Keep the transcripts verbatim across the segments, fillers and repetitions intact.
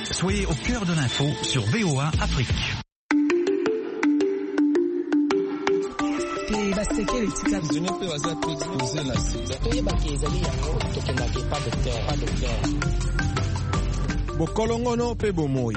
Soyez au cœur de l'info sur V O A Afrique. Bokolongono pe bomoi.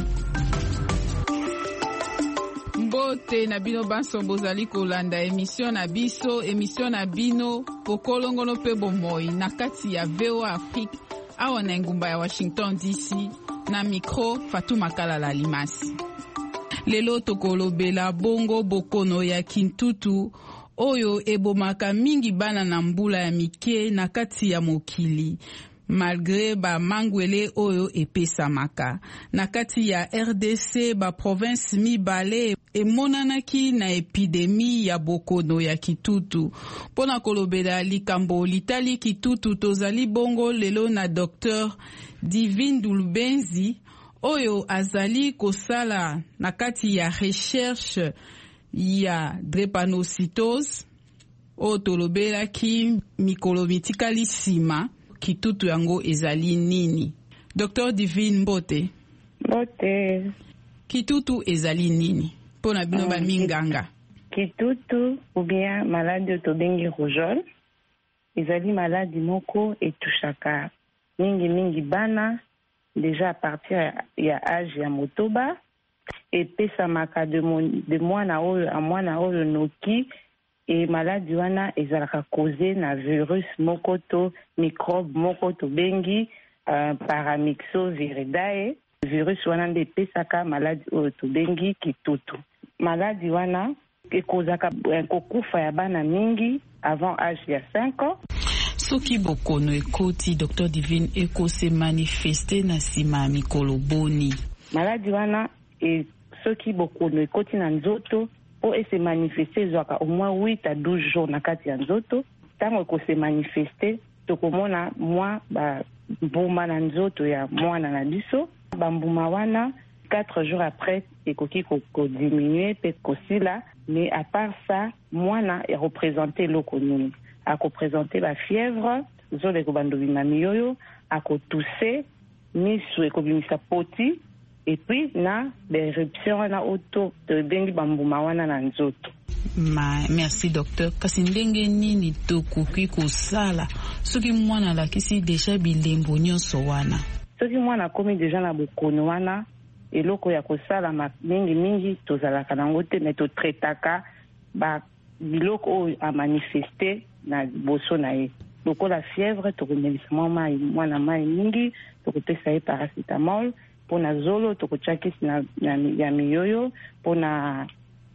Mbote na bino banso bozali kolanda émission na biso émission na bino Bokolongono pe bomoi na kati ya V O A Afrique awa na ngumba ya Washington D C na micro Fatuma Kalala Limasi. Lelo tokolobela bongo bokono ya Kintutu oyo ebomaka mingi bana na mbula ya mike na kati ya mokili. Malgré ba mangwele oyo epesamaka na kati ya R D C ba province mibale emonanaki na epidemi ya bokono ya Kitutu. Pona kolobela likambo litali Kitutu tozali bongo lelo na Docteur Divine Dulubenzi oyo azali kosala na kati ya recherche ya drepanocytose oyo tolobelaki mikolo mitikali sima Kitutu yango ezali nini. Docteur Divine Mbote. Mbote. Kitutu ezali nini? Pona bino ba minganga. Kitutu ou bien maladie tobengi rougeole. Ezali maladie moko etushaka mingi mingi bana déjà à partir ya âge ya motoba epesamaka de de mwana oyo a mwana oyo noki. Et maladie wana ezalaka causé na virus moko to microbe moko to bengi uh, paramyxoviridae. Virus wana nde pesaka maladie oyo to bengi Kitutu. Maladie wana ekozaka kokufa ya bana mingi avant âge ya cinq ans. Soki bokono ekoti Docteur Divine eko se manifeste na sima mikolo boni. Maladie wana e soki bokono ekoti na nzoto o se manifester zwaka au moins huit à douze jours na kati ya nzoto. Tango ko se manifester tokomona mwa ba mbuma na nzoto ya mwana na biso. Ba mbuma wana quatre jours après ekoki ko, ko diminuer pe kosila, mais à part ça mwana est représenté loko nini. A ko présenter la fièvre, zole ko bandobima miyoyo, a ko tousser, misu ko bimisa poti. Et puis na l'éruption na auto de bengi bambuma wana na nzoto. Ma merci docteur. Kasi ndenge nini tokoki kosala soki mwana lakisi deja bilembo nyonso wana? Soki mwana komi deja na bokono wana eloko ya kosala ma mingi mingi tozalaka nango te, mais to traitaka ba biloko oyo a manifester na boso na ye. Lokola fièvre tokomelisa mai mwana mai mingi tokopesa ye paracetamol. Pona zolo tokochakisi na, na ya miyoyo pona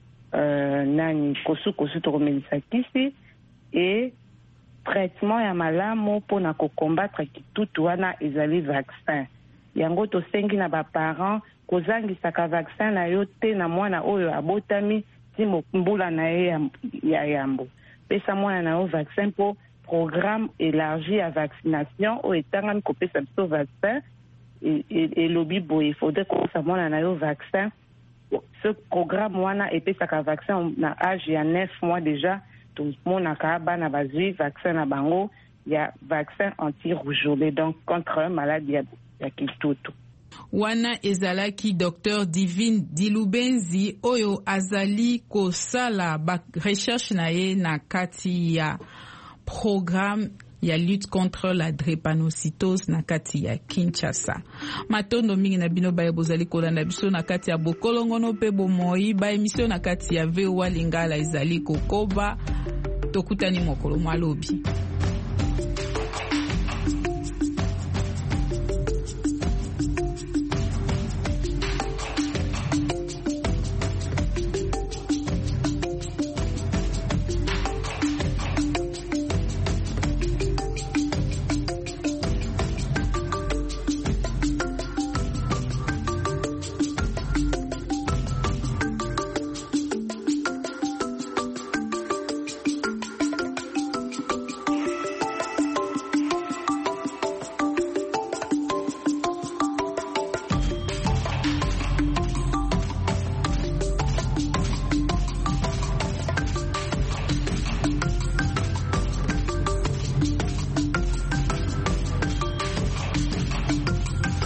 uh, nani kosu kosu tokomelisa kisi et traitement ya malamu pona ko combattre Kitutu wana ezali vaccin. Yango to sengi na ba parents kozangisa ka vaccin na yo te na mwana oyo abotami timo mbula na ye ya, ya yambo. Pesa mwana na yo vaccin po programme élargi à vaccination o etangami kopesa biso vaccin. Et, et, et lobby boy, il faudrait qu'on s'amène à un vaccin. Ce programme wana et puis ça vaccin na âge il y a neuf mois déjà. Tout le monde a kabana na bazui vaccin na bango. Il y a vaccin anti-rougeole donc contre un maladie ya Kitutu. Wana ezalaki Docteur Divine Dulubenzi oyo azali kosala ba recherche na ye na kati ya programme ya lutte contre la drépanocytose na kati ya Kinshasa. Matondo mingi na bino baye bozali kolanda biso na kati ya Bokolongono pe bomoi ba émission na kati ya V O A Lingala ezali kokoba tokutani mokolo mwalobi.